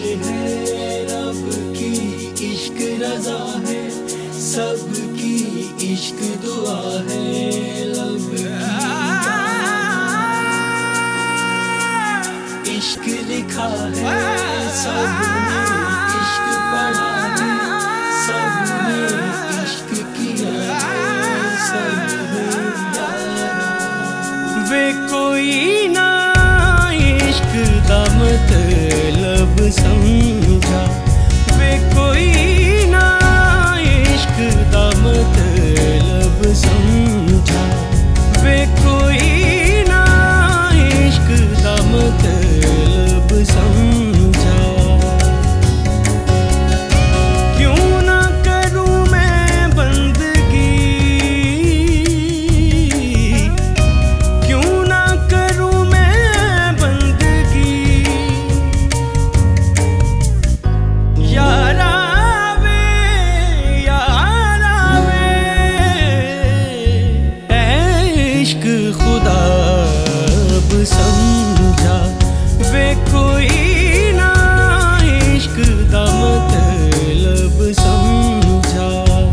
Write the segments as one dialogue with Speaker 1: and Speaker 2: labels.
Speaker 1: है रब की इश्क रजा है, सबकी इश्क दुआ है लब की। इश्क लिखा है सबने, इश्क पढ़ा है सबने, इश्क किया सबने यारा। वे कोई ना इश्क दा मतलब समझा, वे कोई ना इश्क दा मतलब समझा, वे कोई ना इश्क दा मतलब समझा। क्यों ना करूं मैं बंदगी, क्यों ना करूं मैं बंदगी, यारा वे इश्क खुदा अब समझा। वे कोई ना इश्क दा मतलब समझा।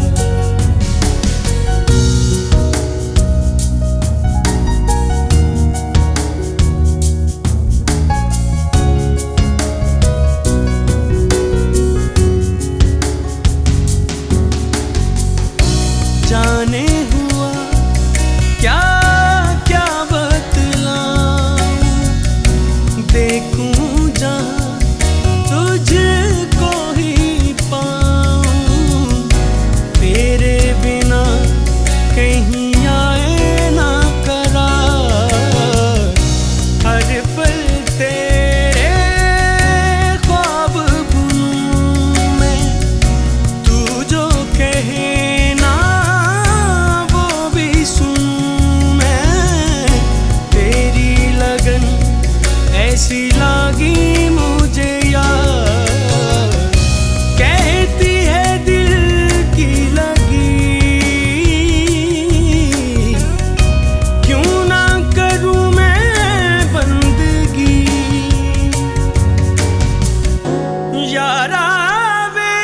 Speaker 1: जाने हुआ क्या क्या बतलाऊं, देखूं जहां तुझको ही पाऊं, तेरे बिना कहीं आए ना करार। हर पल तेरे ख्वाब बुनूं मैं, तू जो कहे ना वो भी सुनूं मैं। तेरी लगन ऐसी लागी मुझे यार, कहती है दिल की लगी। क्यों ना करूं मैं बंदगी, यारा वे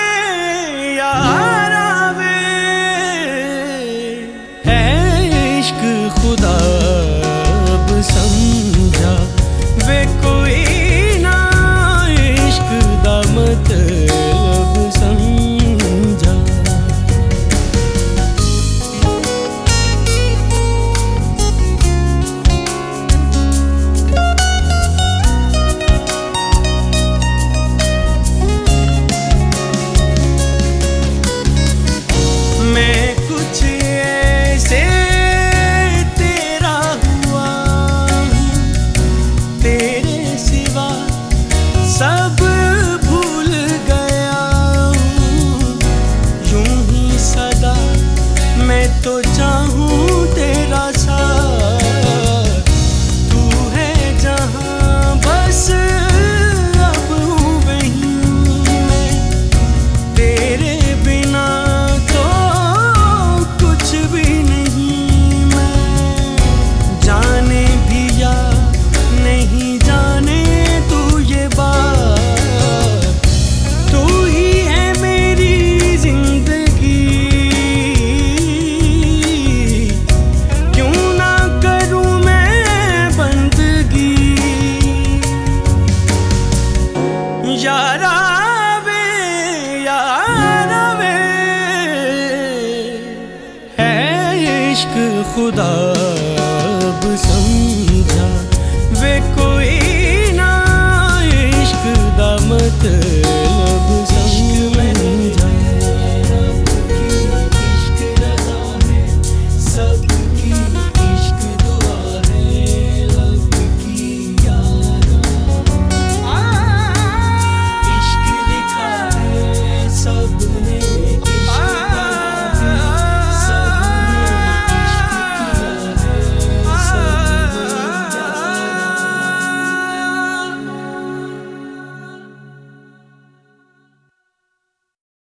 Speaker 1: है इश्क खुदा अब समझा। वे कोई ना इश्क दा मतलब समझा। मैं कुछ ऐसे तेरा हुआ हूँ, तेरे सिवा सब भूल गया हूँ। यूं ही सदा मैं तो चाहूँ तेरा साथ, तू है जहाँ बस अब हूँ वहीं मैं। तेरे बिना तो कुछ भी नहीं मैं, जाने भी या नहीं जाने तू ये बात। तू ही है मेरी जिंदगी, क्यों ना करूं मैं बंदगी, यारा वे है इश्क खुदा